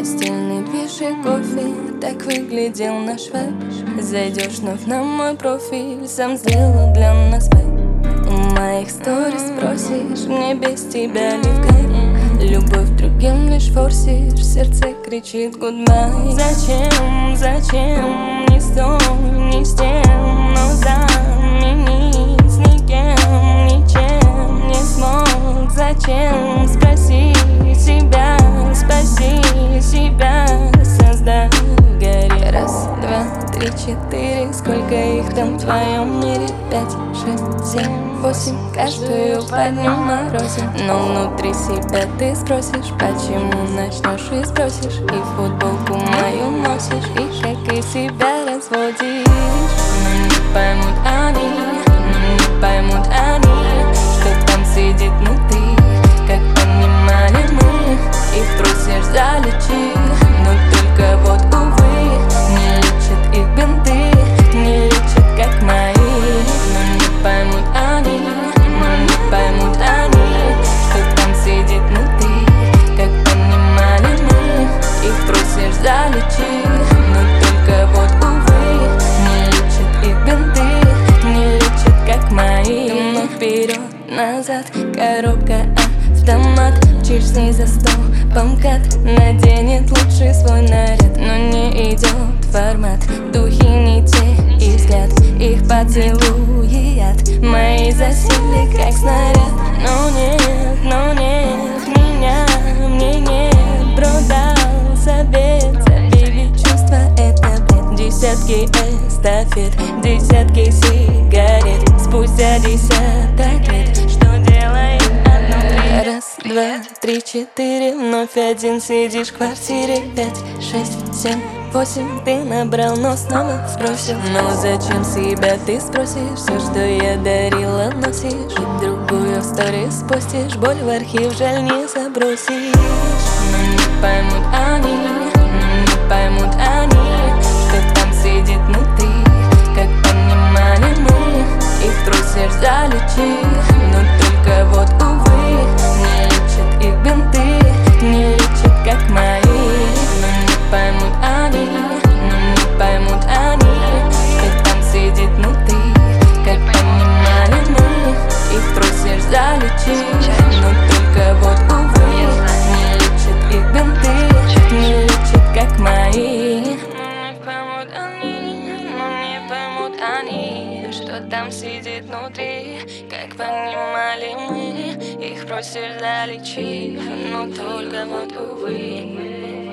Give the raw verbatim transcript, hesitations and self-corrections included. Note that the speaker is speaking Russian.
постельный пиши кофе, так выглядел наш вайб. Зайдешь вновь на мой профиль, сам сделал для нас вайб. У моих сторис спросишь, мне без тебя ли в кайф? Любовь другим лишь форсишь, сердце кричит гудбай. Зачем, зачем, не с той, не с тем, но заменить с никем, ничем не смог. Зачем, спроси себя, спаси себя, создав горе. Раз, два, три, четыре, сколько их там в твоем мире? Пять, шесть, семь, восемь, каждую по дню морозим. Но внутри себя ты спросишь, почему начнешь и спросишь, и футболку мою носишь, и как из себя разводишь. Но не поймут они, но не поймут они, что там сидит внутри, как понимали мы. Их просишь залечить, но только вот увы, не лечат их бинты, не лечат как мои. Но не поймут они, но не поймут они, что там сидит внутри, как понимали мы. Их просишь залечить, но только вот увы, не лечат их бинты, не лечат как мои. Думаю вперед, назад, коробка автомат, чешься за стол, помкат наденет лучший свой наряд. Но не идет формат, духи не те и взгляд, их поцелуи яд, мои засели как снаряд. Но нет, но нет, меня, мне нет, продался бед, забили чувства, это бред. Десятки эстафет, десятки сигарет, спустя десяток лет, что делает одно три? Раз, два, три, четыре, вновь один сидишь в квартире. Пять, шесть, семь, восемь, ты набрал, но снова сбросил. Но зачем себя ты спросишь? Все, что я дарила, носишь, и другую историю спустишь, боль в архив жаль не забросишь. Но не поймут они, но не поймут они, что там сидит внутри, как понимали мы. Их просишь залечить, но только вот увы, не лечат их бинты, не лечат как мои. Но не поймут они, но не поймут они, что там сидит внутри, как понимали мы. Их просишь залечить, но только вот увы, не лечат их бинты, не лечат как мои. Но не поймут они, но не поймут они, что там сидит внутри, как понимали мы. Их просишь залечить, но только вот увы.